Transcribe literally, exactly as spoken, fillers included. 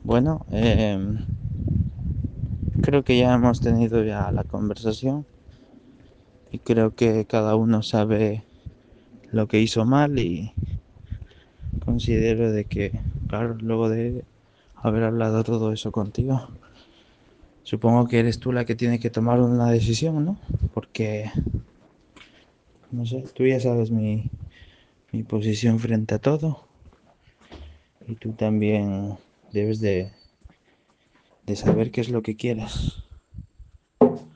Bueno, em, creo que ya hemos tenido ya la conversación y creo que cada uno sabe lo que hizo mal y considero de que, claro, luego de haber hablado todo eso contigo, supongo que eres tú la que tiene que tomar una decisión, ¿no? Porque, no sé, tú ya sabes mi, mi posición frente a todo y tú también debes de, de saber qué es lo que quieres.